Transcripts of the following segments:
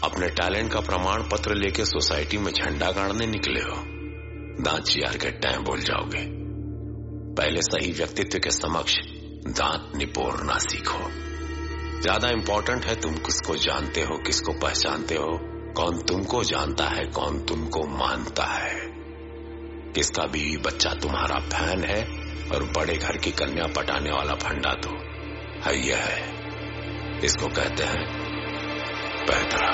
अपने टैलेंट का प्रमाण पत्र लेके सोसाइटी में झंडा गाड़ने निकले हो, दांत चियार के टाइम बोल जाओगे। पहले सही व्यक्तित्व के समक्ष दांत निपोड़ना सीखो। ज्यादा इंपॉर्टेंट है तुम किसको जानते हो, किसको पहचानते हो, कौन तुमको जानता है, कौन तुमको मानता है, किसका बीवी बच्चा तुम्हारा फैन है और बड़े घर की कन्या पटाने वाला फंडा तो है। यह है, इसको कहते हैं पैतरा।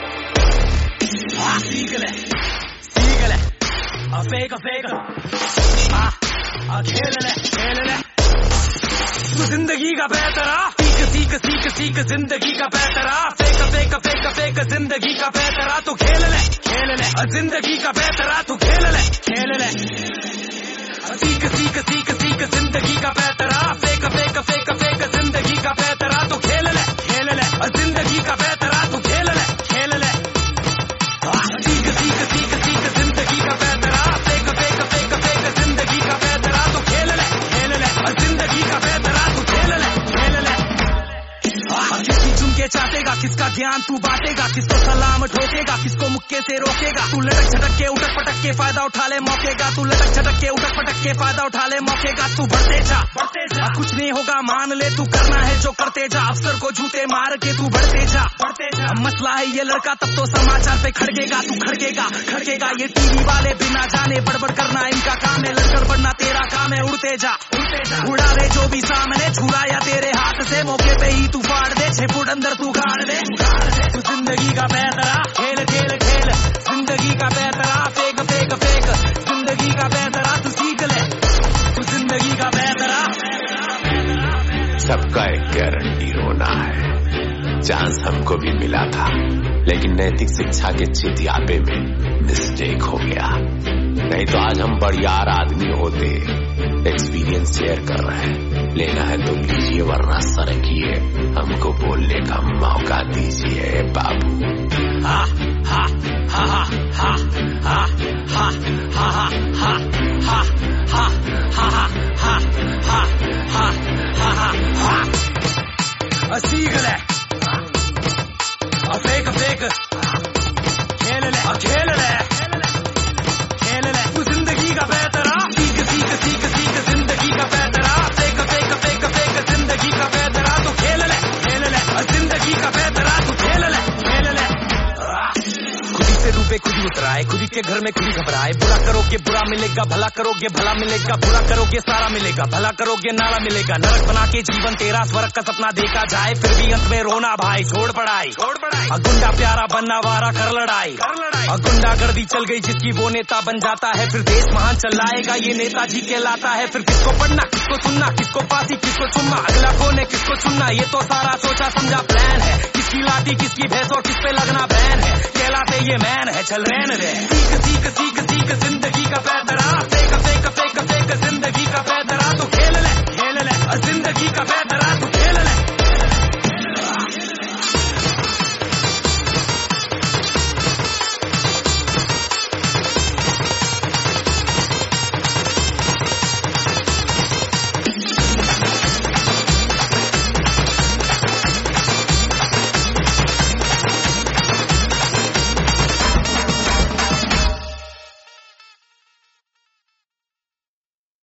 जिंदगी का पैतरा, सीख सीख सीख जिंदगी का पैतरा, फेक फेक फेक फेक जिंदगी का पैतरा, तू खेल ले जिंदगी का पैतरा, तू खेल ले सीख सीख सीख सीख जिंदगी का पैतरा, फेक फेक फेक फेक जिंदगी का पैतरा, तू खेल ले जिंदगी का पैतरा, तू खेल ले सीख सीख सीख सीख जिंदगी का पैतरा, फेक फेक फेक फेक जिंदगी का पैतरा, तू खेल ले जिंदगी का पैतरा, तू खेल ले किसकी चुन के चाटेगा, किसका ज्ञान तू बांटेगा, किसको सलाम ठोकेगा, किसको मुक्के से रोकेगा, तू लटक झटक के उठक पटक के फायदा उठा ले मौके का, तू लटक झटक के उठक पटक के फायदा उठा ले मौके का, तू बढ़ते जा कुछ नहीं होगा मान ले, तू करना है जो करते जा, अफसर को जूते मार के तू बढ़ते जा मसला है ये लड़का तब तो समाचार पे खड़केगा, तू खड़केगा ये टीवी वाले बिना जाने बड़बड़ करना इनका काम है, लड़कर बढ़ना तेरा काम है, उड़ते जा उड़ा दे जो भी सामने छुड़ा या तेरे हाथ से, मौके पे ही तू फाड़ दे, 6 फुट अंदर तू गाड़ दे तू जिंदगी का पैतरा, खेल खेल खेल जिंदगी का पैतरा, फेक फेक फेक जिंदगी का पैतरा, तू सीख ले तू जिंदगी का पैतरा। सबका एक गारंटी होना है। चांस हमको भी मिला था, लेकिन नैतिक शिक्षा के चितियापे में मिस्टेक हो गया, नहीं तो आज हम बढ़ियार आदमी होते। एक्सपीरियंस शेयर कर रहे हैं, लेना है तो लीजिए वरना सरकिए, हमको बोलने का मौका दीजिए बाबू। हा हा हा हा हा हा हा हा हा हा हा हा हा हा हा हा सीख ले फेक फेक खेल ले तू जिंदगी का पैतरा, सीख सीख सीख सीख जिंदगी का पैतरा, फेक फेक फेक फेक जिंदगी का पैतरा, तू खेल ले जिंदगी का पैतरा, तू खेल ले खुदी से रूपे खुदी उतराए, खुदी के घर में खुदी घबराए, बुरा करोगे बुरा मिलेगा, भला करोगे भला मिलेगा, बुरा करोगे सारा मिलेगा, भला करोगे नारा मिलेगा, नरक बना के जीवन तेरा स्वर्ग का सपना देखा जाए, फिर भी अंत में रोना भाई, छोड़ पढ़ाई गुंडा प्यारा बनना वारा कर लड़ाई गुंडागर्दी चल गई जिसकी वो नेता बन जाता है, फिर देश महान चलाएगा ये नेताजी कहलाता है, फिर किसको पढ़ना किसको सुनना, किसको फांसी किसको चुनना, अगला कौन है किसको चुनना, ये तो सारा सोचा समझा प्लान है, किसकी लाठी किसकी भैंस और किस पे लगना बैन है, कहलाते ये मैन है, चल रहने दे सीख सीख सीख सीख जिंदगी का पैतरा, फेक फेक फेक फेक जिंदगी का पैतरा, तो खेल ले जिंदगी का पैतरा।